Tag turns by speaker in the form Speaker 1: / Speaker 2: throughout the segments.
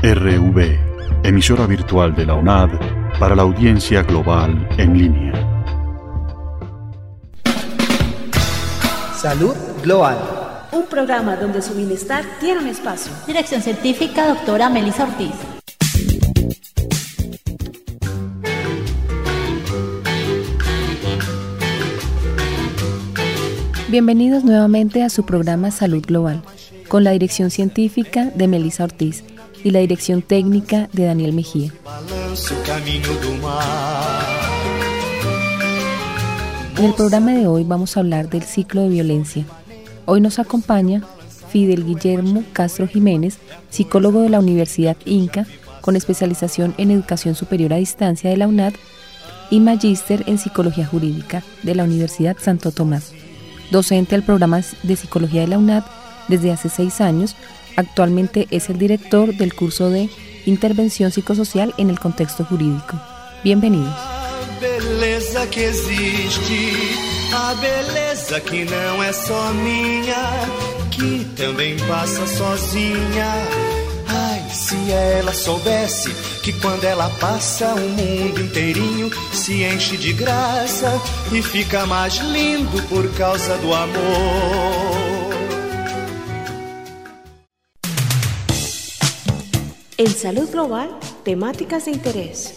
Speaker 1: RV, emisora virtual de la UNAD para la audiencia global en línea.
Speaker 2: Salud Global.
Speaker 3: Un programa donde su bienestar tiene un espacio.
Speaker 4: Dirección científica, doctora Melissa Ortiz.
Speaker 5: Bienvenidos nuevamente a su programa Salud Global, con la dirección científica de Melissa Ortiz y la dirección técnica de Daniel Mejía. En el programa de hoy vamos a hablar del ciclo de violencia. Hoy nos acompaña Fidel Guillermo Castro Jiménez, psicólogo de la Universidad Inca, con especialización en Educación Superior a Distancia de la UNAD y magíster en Psicología Jurídica de la Universidad Santo Tomás. Docente del programa de Psicología de la UNAD desde hace 6 años, actualmente es el director del curso de Intervención Psicosocial en el Contexto Jurídico. Bienvenidos.
Speaker 6: Beleza que existe, a beleza que não é só minha, que também passa sozinha. Ai, se ela soubesse que quando ela passa o mundo inteirinho se enche de graça e fica mais lindo por causa do amor.
Speaker 3: En Salud Global, temáticas de interés.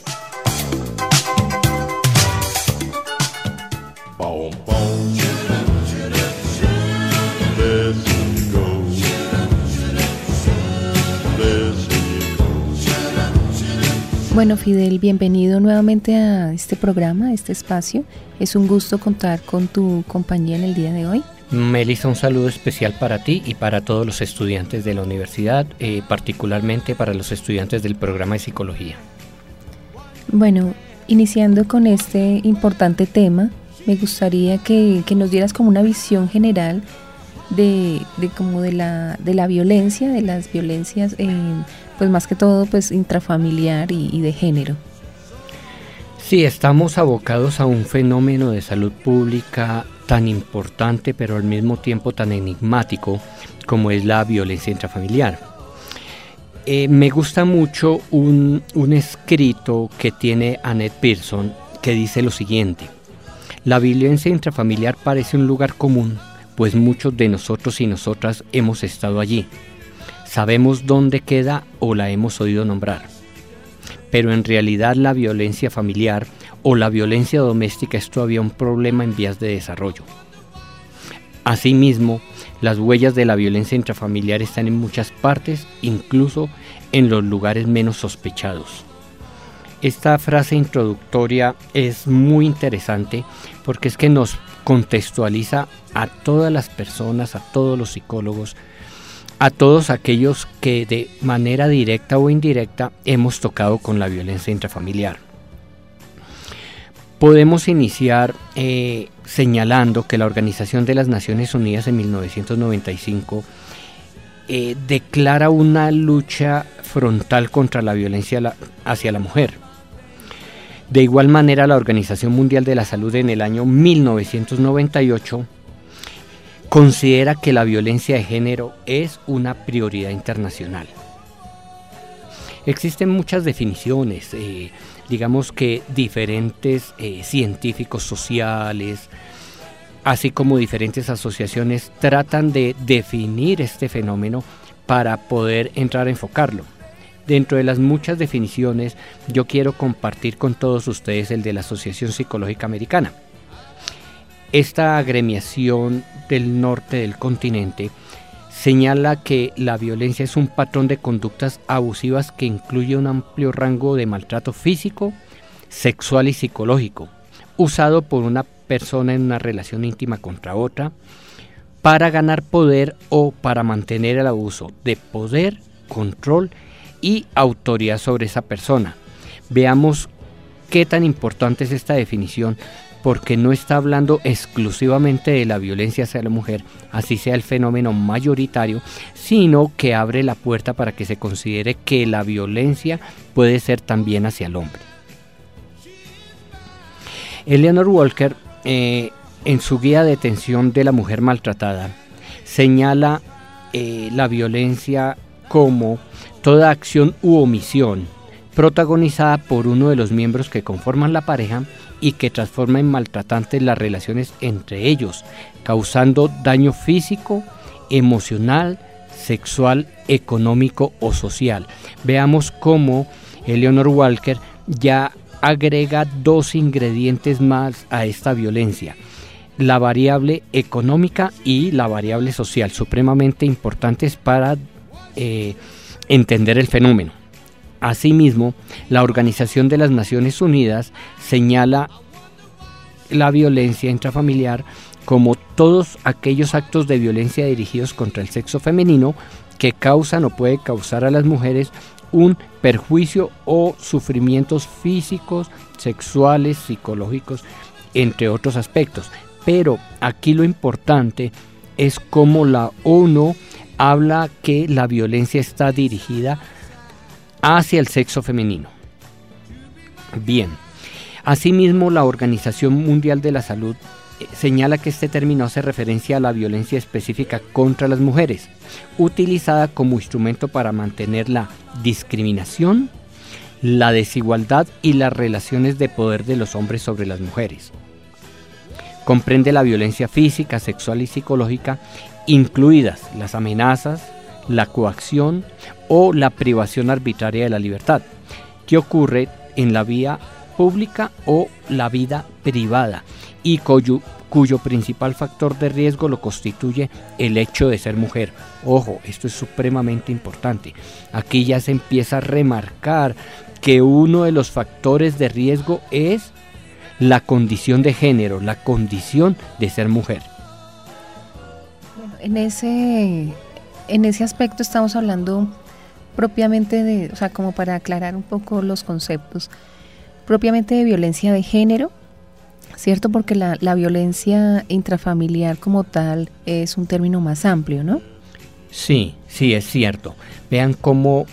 Speaker 5: Bueno, Fidel, bienvenido nuevamente a este programa, a este espacio. Es un gusto contar con tu compañía en el día de hoy.
Speaker 7: Melissa, un saludo especial para ti y para todos los estudiantes de la universidad, particularmente para los estudiantes del programa de psicología.
Speaker 5: Bueno, iniciando con este importante tema, me gustaría que nos dieras como una visión general de la violencia, de las violencias, pues más que todo pues intrafamiliar y de género.
Speaker 7: Sí, estamos abocados a un fenómeno de salud pública tan importante, pero al mismo tiempo tan enigmático como es la violencia intrafamiliar. Me gusta mucho un escrito que tiene Annette Pearson que dice lo siguiente: la violencia intrafamiliar parece un lugar común, pues muchos de nosotros y nosotras hemos estado allí. Sabemos dónde queda o la hemos oído nombrar. Pero en realidad la violencia familiar o la violencia doméstica es todavía un problema en vías de desarrollo. Asimismo, las huellas de la violencia intrafamiliar están en muchas partes, incluso en los lugares menos sospechados. Esta frase introductoria es muy interesante porque es que nos contextualiza a todas las personas, a todos los psicólogos, a todos aquellos que de manera directa o indirecta hemos tocado con la violencia intrafamiliar. Podemos iniciar señalando que la Organización de las Naciones Unidas en 1995 declara una lucha frontal contra la violencia hacia la mujer. De igual manera, la Organización Mundial de la Salud en el año 1998 considera que la violencia de género es una prioridad internacional. Existen muchas definiciones, digamos que diferentes científicos sociales, así como diferentes asociaciones tratan de definir este fenómeno para poder entrar a enfocarlo. Dentro de las muchas definiciones, yo quiero compartir con todos ustedes el de la Asociación Psicológica Americana. Esta agremiación del norte del continente señala que la violencia es un patrón de conductas abusivas que incluye un amplio rango de maltrato físico, sexual y psicológico, usado por una persona en una relación íntima contra otra, para ganar poder o para mantener el abuso de poder, control y autoridad sobre esa persona. Veamos qué tan importante es esta definición, porque no está hablando exclusivamente de la violencia hacia la mujer, así sea el fenómeno mayoritario, sino que abre la puerta para que se considere que la violencia puede ser también hacia el hombre. Eleanor Walker, en su guía de detención de la mujer maltratada, señala la violencia como toda acción u omisión protagonizada por uno de los miembros que conforman la pareja y que transforma en maltratantes las relaciones entre ellos, causando daño físico, emocional, sexual, económico o social. Veamos cómo Eleanor Walker ya agrega 2 ingredientes más a esta violencia: la variable económica y la variable social, supremamente importantes para entender el fenómeno. Asimismo, la Organización de las Naciones Unidas señala la violencia intrafamiliar como todos aquellos actos de violencia dirigidos contra el sexo femenino que causan o puede causar a las mujeres un perjuicio o sufrimientos físicos, sexuales, psicológicos, entre otros aspectos. Pero aquí lo importante es cómo la ONU habla que la violencia está dirigida hacia el sexo femenino. Bien, asimismo la Organización Mundial de la Salud señala que este término hace referencia a la violencia específica contra las mujeres, utilizada como instrumento para mantener la discriminación, la desigualdad y las relaciones de poder de los hombres sobre las mujeres. Comprende la violencia física, sexual y psicológica, incluidas las amenazas, la coacción o la privación arbitraria de la libertad, que ocurre en la vía pública o la vida privada y cuyo principal factor de riesgo lo constituye el hecho de ser mujer. Ojo, esto es supremamente importante. Aquí ya se empieza a remarcar que uno de los factores de riesgo es la condición de género, la condición de ser mujer.
Speaker 5: Bueno, en ese aspecto estamos hablando propiamente de, o sea, como para aclarar un poco los conceptos, propiamente de violencia de género, ¿cierto? Porque la violencia intrafamiliar como tal es un término más amplio, ¿no?
Speaker 7: Sí, es cierto. Vean cómo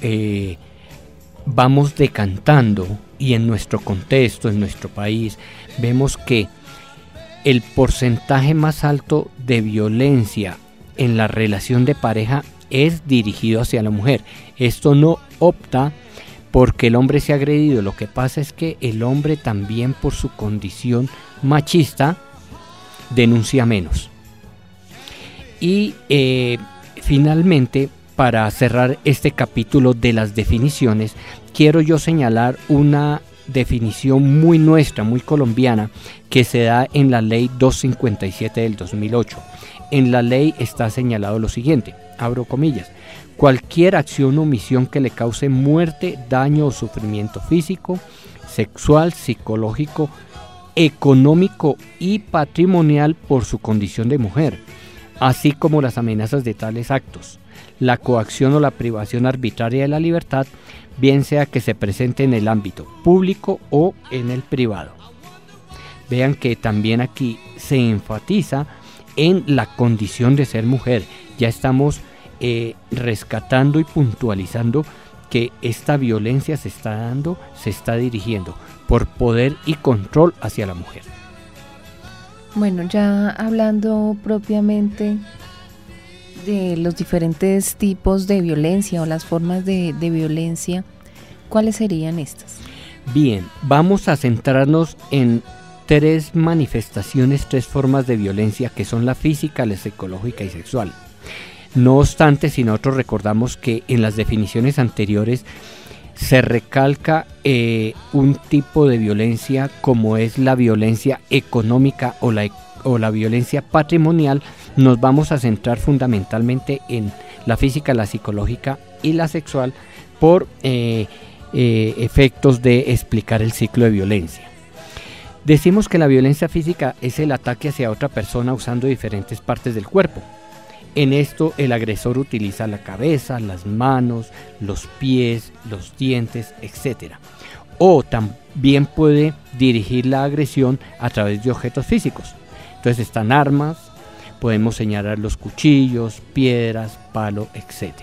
Speaker 7: vamos decantando y en nuestro contexto, en nuestro país, vemos que el porcentaje más alto de violencia en la relación de pareja es dirigido hacia la mujer. Esto no opta porque el hombre sea agredido, lo que pasa es que el hombre también por su condición machista denuncia menos. Y finalmente, para cerrar este capítulo de las definiciones, quiero yo señalar una definición muy nuestra, muy colombiana, que se da en la ley 257 del 2008. En la ley está señalado lo siguiente, abro comillas: cualquier acción o omisión que le cause muerte, daño o sufrimiento físico, sexual, psicológico, económico y patrimonial por su condición de mujer, así como las amenazas de tales actos, la coacción o la privación arbitraria de la libertad, bien sea que se presente en el ámbito público o en el privado. Vean que también aquí se enfatiza en la condición de ser mujer. Ya estamos rescatando y puntualizando que esta violencia se está dirigiendo por poder y control hacia la mujer.
Speaker 5: Bueno, ya hablando propiamente de los diferentes tipos de violencia o las formas de violencia, ¿cuáles serían estas?
Speaker 7: Bien, vamos a centrarnos en 3 manifestaciones, 3 formas de violencia, que son la física, la psicológica y sexual. No obstante, si nosotros recordamos que en las definiciones anteriores se recalca un tipo de violencia como es la violencia económica o la violencia patrimonial, nos vamos a centrar fundamentalmente en la física, la psicológica y la sexual por efectos de explicar el ciclo de violencia. Decimos que la violencia física es el ataque hacia otra persona usando diferentes partes del cuerpo. En esto el agresor utiliza la cabeza, las manos, los pies, los dientes, etc. O también puede dirigir la agresión a través de objetos físicos. Entonces están armas, podemos señalar los cuchillos, piedras, palo, etc.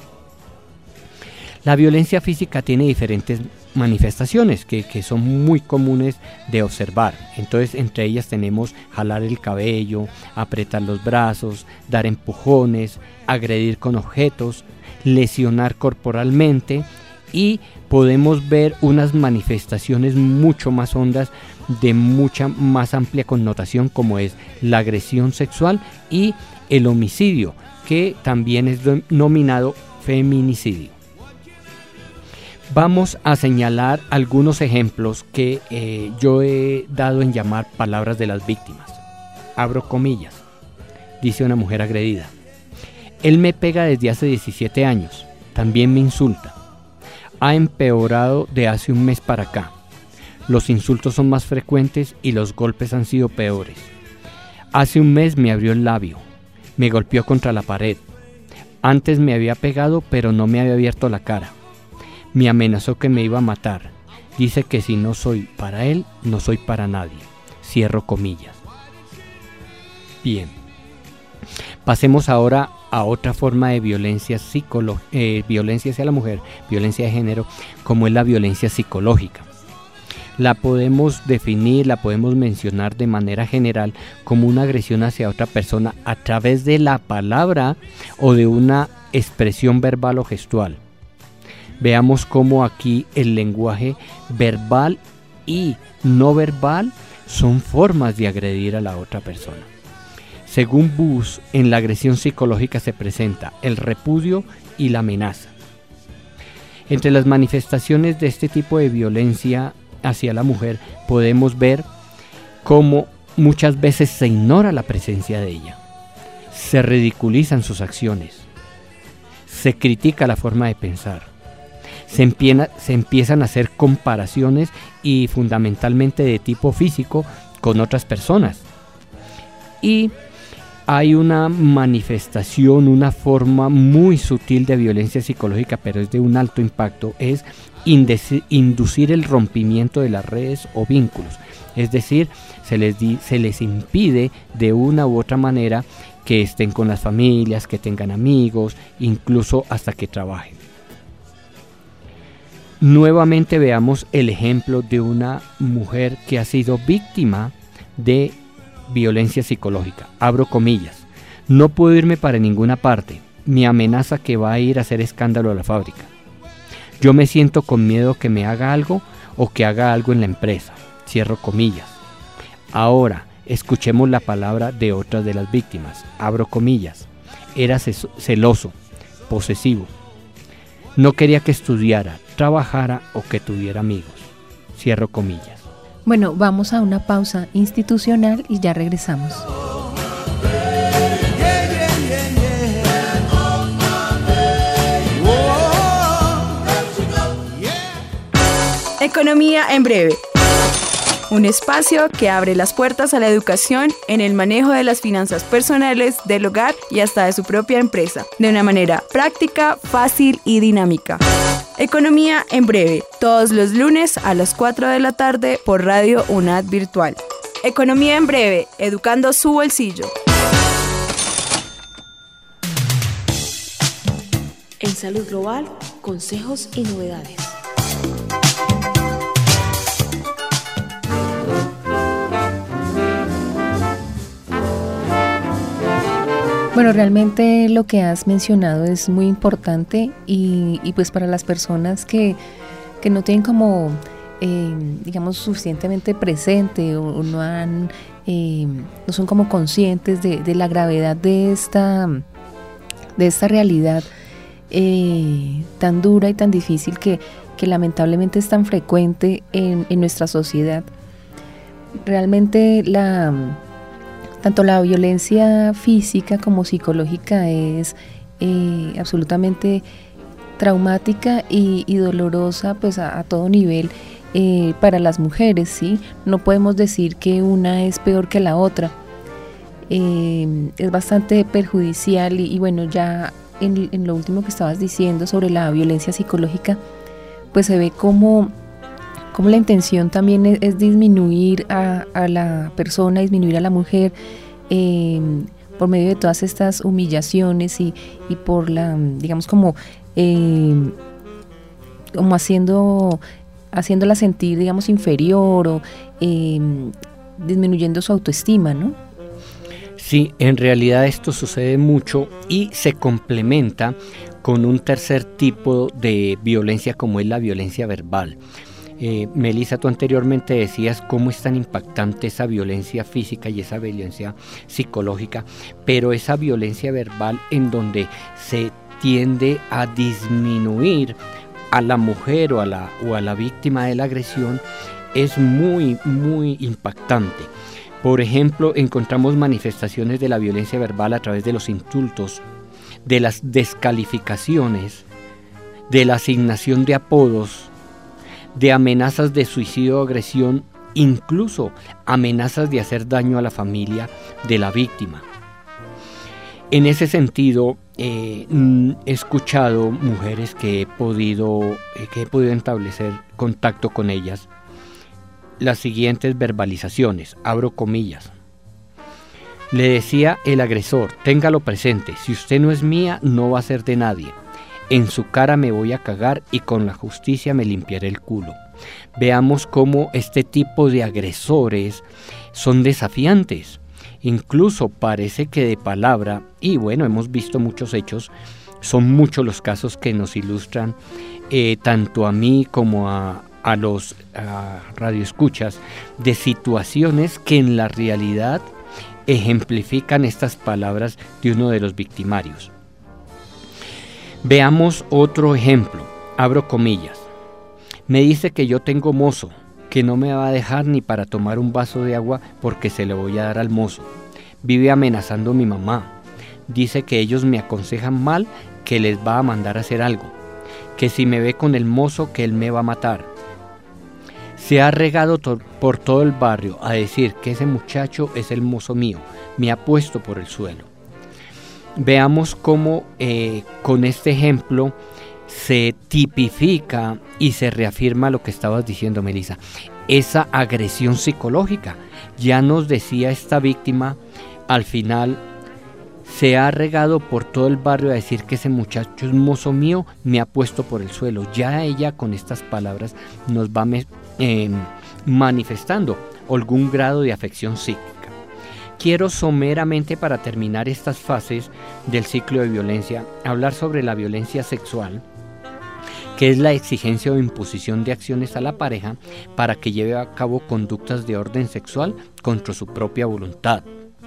Speaker 7: La violencia física tiene diferentes manifestaciones que son muy comunes de observar. Entonces, entre ellas tenemos jalar el cabello, apretar los brazos, dar empujones, agredir con objetos, lesionar corporalmente, y podemos ver unas manifestaciones mucho más hondas de mucha más amplia connotación, como es la agresión sexual y el homicidio, que también es denominado feminicidio. Vamos a señalar algunos ejemplos que yo he dado en llamar palabras de las víctimas. Abro comillas. Dice una mujer agredida: él me pega desde hace 17 años, también me insulta. Ha empeorado de hace un mes para acá. Los insultos son más frecuentes y los golpes han sido peores. Hace un mes me abrió el labio, me golpeó contra la pared. Antes me había pegado, pero no me había abierto la cara. Me amenazó que me iba a matar. Dice que si no soy para él, no soy para nadie. Cierro comillas. Bien. Pasemos ahora a otra forma de violencia violencia hacia la mujer, violencia de género, como es la violencia psicológica. La podemos definir, la podemos mencionar de manera general como una agresión hacia otra persona a través de la palabra o de una expresión verbal o gestual. Veamos cómo aquí el lenguaje verbal y no verbal son formas de agredir a la otra persona. Según Bush, en la agresión psicológica se presenta el repudio y la amenaza. Entre las manifestaciones de este tipo de violencia hacia la mujer podemos ver cómo muchas veces se ignora la presencia de ella, se ridiculizan sus acciones, se critica la forma de pensar, se empiezan a hacer comparaciones y fundamentalmente de tipo físico con otras personas. Y hay una manifestación, una forma muy sutil de violencia psicológica, pero es de un alto impacto, es inducir el rompimiento de las redes o vínculos. Es decir, se les impide de una u otra manera que estén con las familias, que tengan amigos, incluso hasta que trabajen. Nuevamente veamos el ejemplo de una mujer que ha sido víctima de violencia psicológica. Abro comillas. No puedo irme para ninguna parte. Me amenaza que va a ir a hacer escándalo a la fábrica. Yo me siento con miedo que me haga algo o que haga algo en la empresa. Cierro comillas. Ahora, escuchemos la palabra de otras de las víctimas. Abro comillas. Era celoso, posesivo. No quería que estudiara, trabajara o que tuviera amigos. Cierro comillas.
Speaker 5: Bueno, vamos a una pausa institucional y ya regresamos.
Speaker 2: Economía en breve. Un espacio que abre las puertas a la educación en el manejo de las finanzas personales, del hogar y hasta de su propia empresa, de una manera práctica, fácil y dinámica. Economía en breve, todos los lunes a las 4 de la tarde por Radio UNAD Virtual. Economía en breve, educando su bolsillo.
Speaker 3: En Salud Global, consejos y novedades.
Speaker 5: Bueno, realmente lo que has mencionado es muy importante y pues para las personas que no tienen como, digamos, suficientemente presente o no son como conscientes de la gravedad de esta realidad tan dura y tan difícil que lamentablemente es tan frecuente en nuestra sociedad. Realmente tanto la violencia física como psicológica es absolutamente traumática y dolorosa pues a todo nivel para las mujeres, ¿sí? No podemos decir que una es peor que la otra. Es bastante perjudicial y bueno, ya en lo último que estabas diciendo sobre la violencia psicológica, pues se ve como la intención también es disminuir a la persona, disminuir a la mujer por medio de todas estas humillaciones y por digamos como haciéndola sentir, digamos, inferior o disminuyendo su autoestima, ¿no?
Speaker 7: Sí, en realidad esto sucede mucho y se complementa con un tercer tipo de violencia como es la violencia verbal. Melissa, tú anteriormente decías cómo es tan impactante esa violencia física y esa violencia psicológica, pero esa violencia verbal en donde se tiende a disminuir a la mujer o a la víctima de la agresión es muy, muy impactante. Por ejemplo, encontramos manifestaciones de la violencia verbal a través de los insultos, de las descalificaciones, de la asignación de apodos, de amenazas de suicidio o agresión, incluso amenazas de hacer daño a la familia de la víctima. En ese sentido, he escuchado mujeres que he podido establecer contacto con ellas, las siguientes verbalizaciones, abro comillas. Le decía el agresor, téngalo presente, si usted no es mía, no va a ser de nadie. En su cara me voy a cagar y con la justicia me limpiaré el culo. Veamos cómo este tipo de agresores son desafiantes. Incluso parece que de palabra, y bueno, hemos visto muchos hechos, son muchos los casos que nos ilustran tanto a mí como a los radioescuchas de situaciones que en la realidad ejemplifican estas palabras de uno de los victimarios. Veamos otro ejemplo, abro comillas. Me dice que yo tengo mozo, que no me va a dejar ni para tomar un vaso de agua porque se le voy a dar al mozo. Vive amenazando a mi mamá. Dice que ellos me aconsejan mal, que les va a mandar a hacer algo. Que si me ve con el mozo, que él me va a matar. Se ha regado por todo el barrio a decir que ese muchacho es el mozo mío. Me ha puesto por el suelo. Veamos cómo con este ejemplo se tipifica y se reafirma lo que estabas diciendo, Melissa. Esa agresión psicológica. Ya nos decía esta víctima, al final, se ha regado por todo el barrio a decir que ese muchacho es mozo mío, me ha puesto por el suelo. Ya ella con estas palabras nos va manifestando algún grado de afección psíquica. Quiero someramente, para terminar estas fases del ciclo de violencia, hablar sobre la violencia sexual, que es la exigencia o imposición de acciones a la pareja para que lleve a cabo conductas de orden sexual contra su propia voluntad.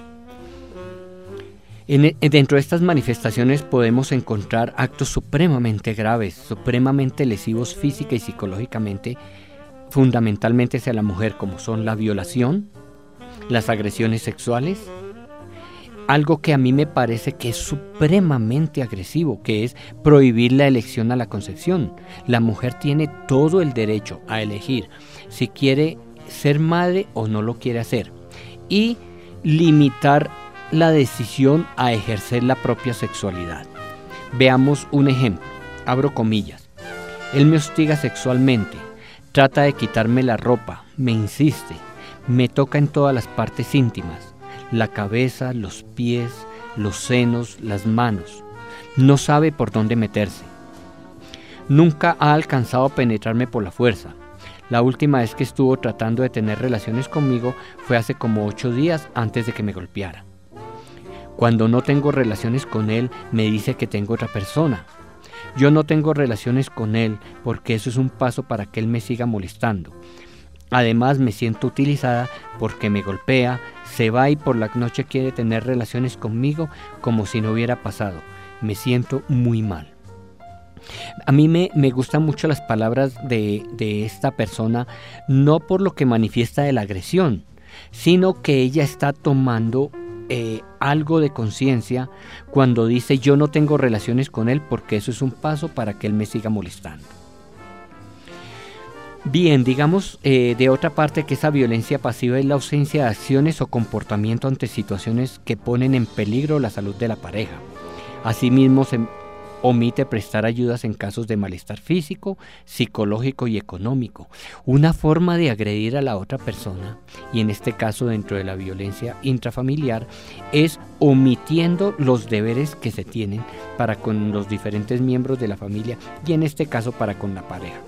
Speaker 7: Dentro de estas manifestaciones podemos encontrar actos supremamente graves, supremamente lesivos física y psicológicamente, fundamentalmente hacia la mujer, como son la violación, las agresiones sexuales, algo que a mí me parece que es supremamente agresivo, que es prohibir la elección a la concepción. La mujer tiene todo el derecho a elegir si quiere ser madre o no lo quiere hacer, y limitar la decisión a ejercer la propia sexualidad. Veamos un ejemplo, abro comillas. Él me hostiga sexualmente, trata de quitarme la ropa, me insiste, me toca en todas las partes íntimas, la cabeza, los pies, los senos, las manos. No sabe por dónde meterse. Nunca ha alcanzado a penetrarme por la fuerza. La última vez que estuvo tratando de tener relaciones conmigo fue hace como 8 días antes de que me golpeara. Cuando no tengo relaciones con él, me dice que tengo otra persona. Yo no tengo relaciones con él porque eso es un paso para que él me siga molestando. Además, me siento utilizada porque me golpea, se va y por la noche quiere tener relaciones conmigo como si no hubiera pasado. Me siento muy mal. A mí me gustan mucho las palabras de esta persona, no por lo que manifiesta de la agresión, sino que ella está tomando algo de conciencia cuando dice yo no tengo relaciones con él porque eso es un paso para que él me siga molestando. Bien, digamos de otra parte que esa violencia pasiva es la ausencia de acciones o comportamiento ante situaciones que ponen en peligro la salud de la pareja. Asimismo, se omite prestar ayudas en casos de malestar físico, psicológico y económico. Una forma de agredir a la otra persona, y en este caso dentro de la violencia intrafamiliar, es omitiendo los deberes que se tienen para con los diferentes miembros de la familia y en este caso para con la pareja.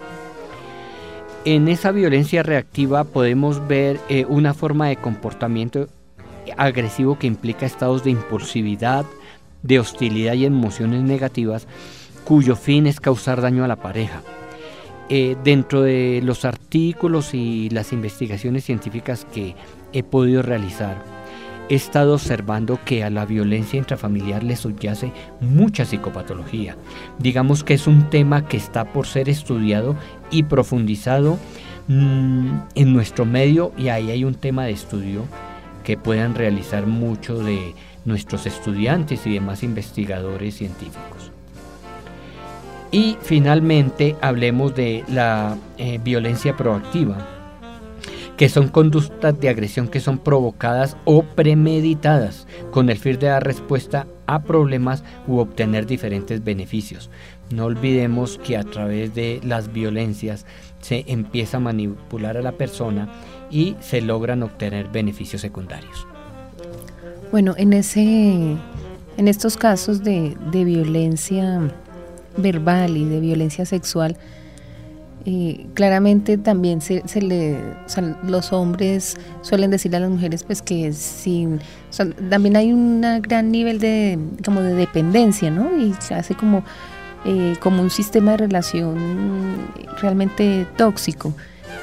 Speaker 7: En esa violencia reactiva podemos ver una forma de comportamiento agresivo que implica estados de impulsividad, de hostilidad y emociones negativas, cuyo fin es causar daño a la pareja. Dentro de los artículos y las investigaciones científicas que he podido realizar, he estado observando que a la violencia intrafamiliar le subyace mucha psicopatología. Digamos que es un tema que está por ser estudiado y profundizado en nuestro medio, y ahí hay un tema de estudio que puedan realizar muchos de nuestros estudiantes y demás investigadores científicos. Y finalmente hablemos de la violencia proactiva, que son conductas de agresión que son provocadas o premeditadas con el fin de dar respuesta a problemas u obtener diferentes beneficios. No olvidemos que a través de las violencias se empieza a manipular a la persona y se logran obtener beneficios secundarios.
Speaker 5: Bueno, en estos casos de violencia verbal y de violencia sexual, claramente también los hombres suelen decirle a las mujeres pues que también hay un gran nivel de dependencia, ¿no? Y se hace como un sistema de relación realmente tóxico.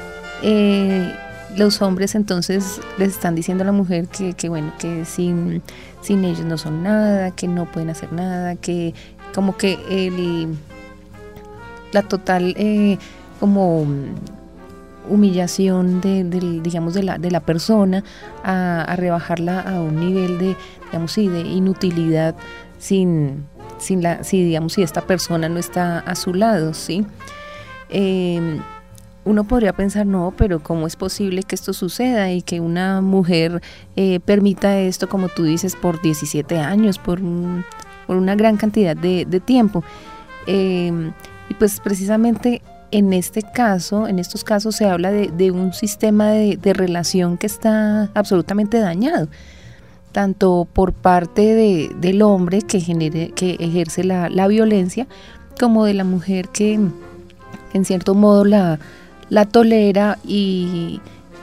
Speaker 5: Los hombres entonces les están diciendo a la mujer que sin ellos no son nada, que no pueden hacer nada, que como que la total como humillación de la persona a rebajarla a un nivel de inutilidad si esta persona no está a su lado, ¿sí? Uno podría pensar, no, pero ¿cómo es posible que esto suceda y que una mujer permita esto, como tú dices, por 17 años, por una gran cantidad de tiempo? Y pues precisamente en estos casos se habla de un sistema de relación que está absolutamente dañado, tanto por parte del hombre que ejerce la violencia, como de la mujer que en cierto modo la tolera y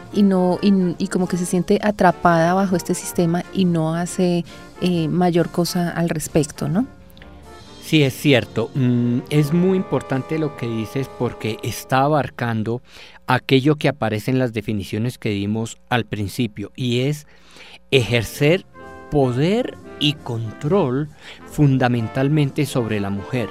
Speaker 5: como que se siente atrapada bajo este sistema y no hace mayor cosa al respecto, ¿no?
Speaker 7: Sí, es cierto. Es muy importante lo que dices, porque está abarcando aquello que aparece en las definiciones que dimos al principio, y es ejercer poder y control fundamentalmente sobre la mujer.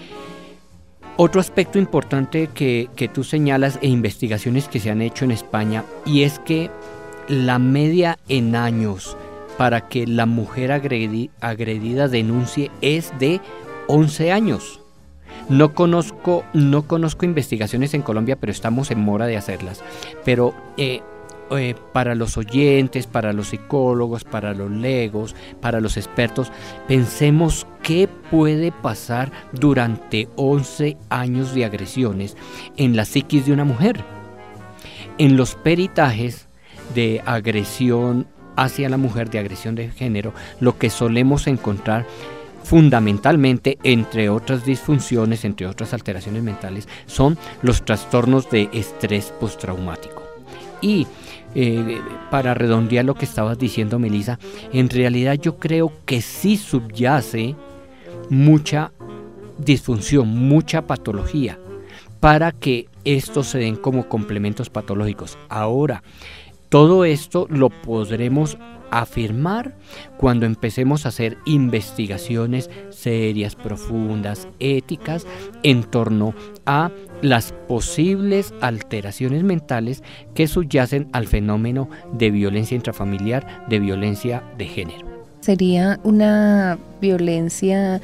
Speaker 7: Otro aspecto importante que tú señalas, e investigaciones que se han hecho en España, y es que la media en años para que la mujer agredida denuncie es de 11 años. No conozco investigaciones en Colombia, pero estamos en mora de hacerlas. Pero para los oyentes, para los psicólogos, para los legos, para los expertos, pensemos qué puede pasar durante 11 años de agresiones en la psiquis de una mujer. En los peritajes de agresión hacia la mujer, de agresión de género, lo que solemos encontrar fundamentalmente, entre otras disfunciones, entre otras alteraciones mentales, son los trastornos de estrés postraumático. Y para redondear lo que estabas diciendo, Melissa, en realidad yo creo que sí subyace mucha disfunción, mucha patología, para que estos se den como complementos patológicos. Ahora, todo esto lo podremos afirmar cuando empecemos a hacer investigaciones serias, profundas, éticas, en torno a las posibles alteraciones mentales que subyacen al fenómeno de violencia intrafamiliar, de violencia de género.
Speaker 5: Sería una violencia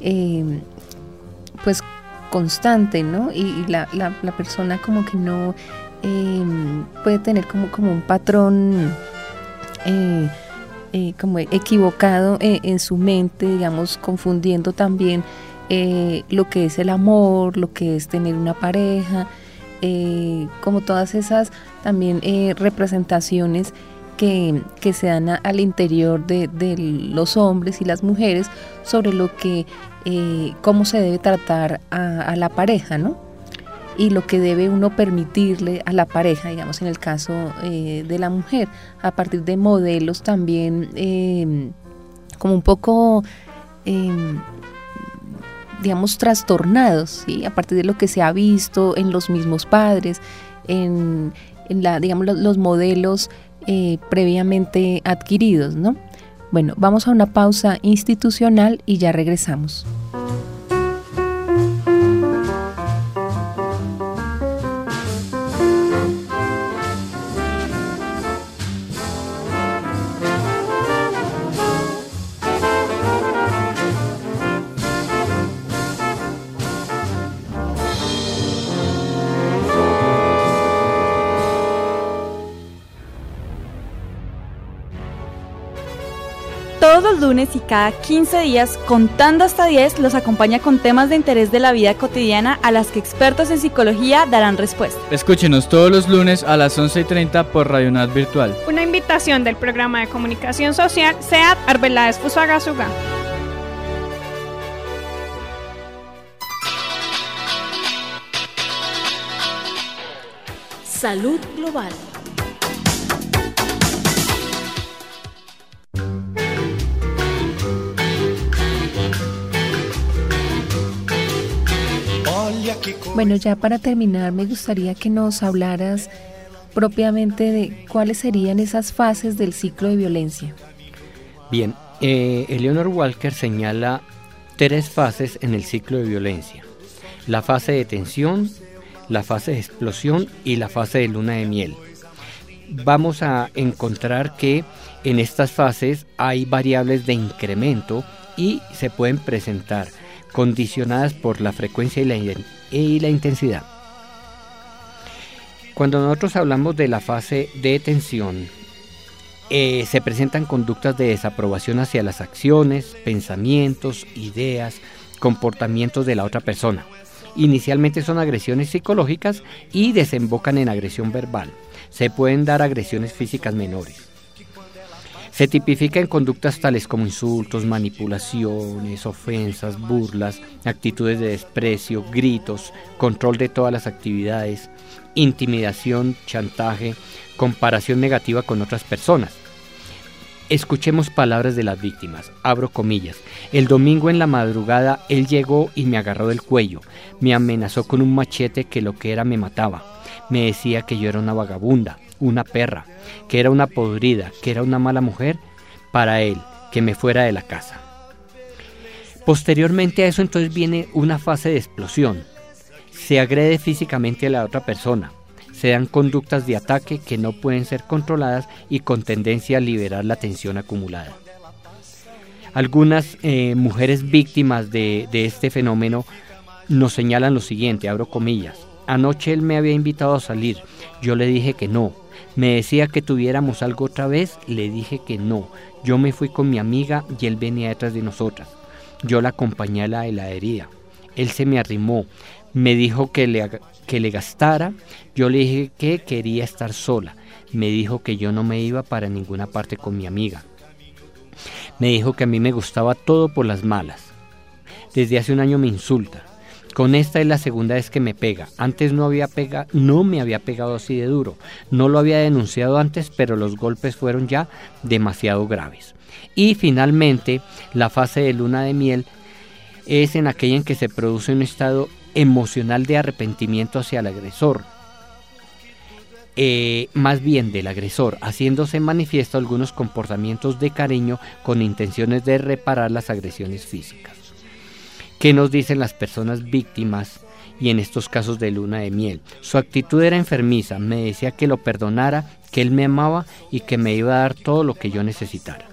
Speaker 5: pues constante, ¿no? Y la persona como que no puede tener como un patrón como equivocado en su mente, digamos, confundiendo también lo que es el amor, lo que es tener una pareja, como todas esas también representaciones que se dan al interior de los hombres y las mujeres sobre lo que cómo se debe tratar a la pareja, ¿no? y lo que debe uno permitirle a la pareja, digamos en el caso de la mujer, a partir de modelos también como un poco digamos trastornados, ¿sí? A partir de lo que se ha visto en los mismos padres, en digamos los modelos previamente adquiridos, ¿no? Bueno, vamos a una pausa institucional y ya regresamos.
Speaker 2: Todos los lunes y cada 15 días, Contando hasta 10, los acompaña con temas de interés de la vida cotidiana a las que expertos en psicología darán respuesta.
Speaker 8: Escúchenos todos los lunes a las 11:30 por Radio UNAD Virtual.
Speaker 9: Una invitación del programa de comunicación social SEAT Arbeláez Fusagasugá.
Speaker 3: Salud global.
Speaker 5: Bueno, ya para terminar me gustaría que nos hablaras propiamente de cuáles serían esas fases del ciclo de violencia.
Speaker 7: Bien, Eleanor Walker señala 3 fases en el ciclo de violencia: la fase de tensión, la fase de explosión y la fase de luna de miel. Vamos a encontrar que en estas fases hay variables de incremento y se pueden presentar condicionadas por la frecuencia y la intensidad. Cuando nosotros hablamos de la fase de tensión, se presentan conductas de desaprobación hacia las acciones, pensamientos, ideas, comportamientos de la otra persona. Inicialmente son agresiones psicológicas y desembocan en agresión verbal. Se pueden dar agresiones físicas menores. Se tipifica en conductas tales como insultos, manipulaciones, ofensas, burlas, actitudes de desprecio, gritos, control de todas las actividades, intimidación, chantaje, comparación negativa con otras personas. Escuchemos palabras de las víctimas, abro comillas: el domingo en la madrugada él llegó y me agarró del cuello, me amenazó con un machete que lo que era me mataba, me decía que yo era una vagabunda, una perra, que era una podrida, que era una mala mujer para él, que me fuera de la casa. Posteriormente a eso entonces viene una fase de explosión. Se agrede físicamente a la otra persona, se dan conductas de ataque que no pueden ser controladas y con tendencia a liberar la tensión acumulada. Algunas mujeres víctimas de este fenómeno nos señalan lo siguiente, abro comillas: anoche él me había invitado a salir, yo le dije que no. Me decía que tuviéramos algo otra vez, le dije que no. Yo me fui con mi amiga y él venía detrás de nosotras. Yo la acompañé a la heladería. Él se me arrimó, me dijo que le gastara. Yo le dije que quería estar sola. Me dijo que yo no me iba para ninguna parte con mi amiga. Me dijo que a mí me gustaba todo por las malas. Desde hace un año me insulta. Con esta es la segunda vez que me pega. Antes no me había pegado así de duro. No lo había denunciado antes, pero los golpes fueron ya demasiado graves. Y finalmente, la fase de luna de miel es en aquella en que se produce un estado emocional de arrepentimiento hacia el agresor. Más bien del agresor, haciéndose manifiesto algunos comportamientos de cariño con intenciones de reparar las agresiones físicas. ¿Qué nos dicen las personas víctimas y en estos casos de luna de miel? Su actitud era enfermiza, me decía que lo perdonara, que él me amaba y que me iba a dar todo lo que yo necesitara.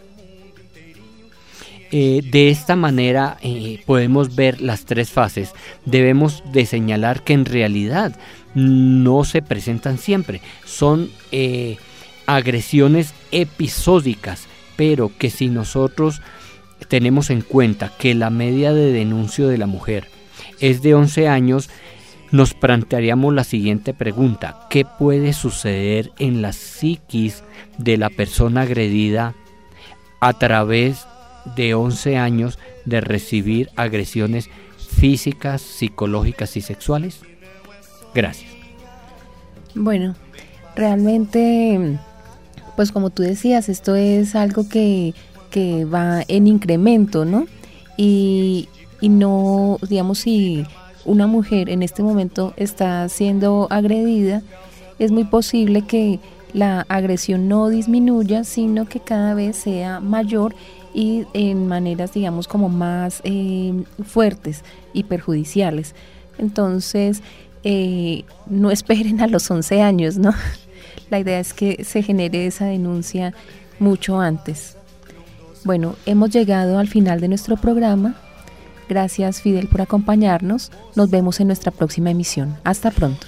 Speaker 7: De esta manera podemos ver las 3 fases. Debemos de señalar que en realidad no se presentan siempre, son agresiones episódicas, pero que si nosotros tenemos en cuenta que la media de denuncio de la mujer es de 11 años, nos plantearíamos la siguiente pregunta: ¿qué puede suceder en la psiquis de la persona agredida a través de 11 años de recibir agresiones físicas, psicológicas y sexuales? Gracias.
Speaker 5: Bueno, realmente, pues como tú decías, esto es algo que va en incremento, ¿no? Y no, digamos, si una mujer en este momento está siendo agredida, es muy posible que la agresión no disminuya, sino que cada vez sea mayor y en maneras, digamos, como más fuertes y perjudiciales. Entonces, no esperen a los 11 años, ¿no? La idea es que se genere esa denuncia mucho antes. Bueno, hemos llegado al final de nuestro programa. Gracias, Fidel, por acompañarnos. Nos vemos en nuestra próxima emisión. Hasta pronto.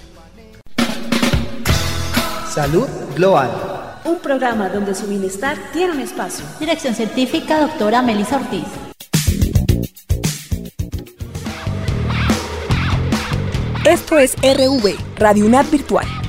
Speaker 3: Salud Global. Un programa donde su bienestar tiene un espacio.
Speaker 4: Dirección científica, doctora Melissa Ortiz.
Speaker 2: Esto es RV, Radio UNAD Virtual.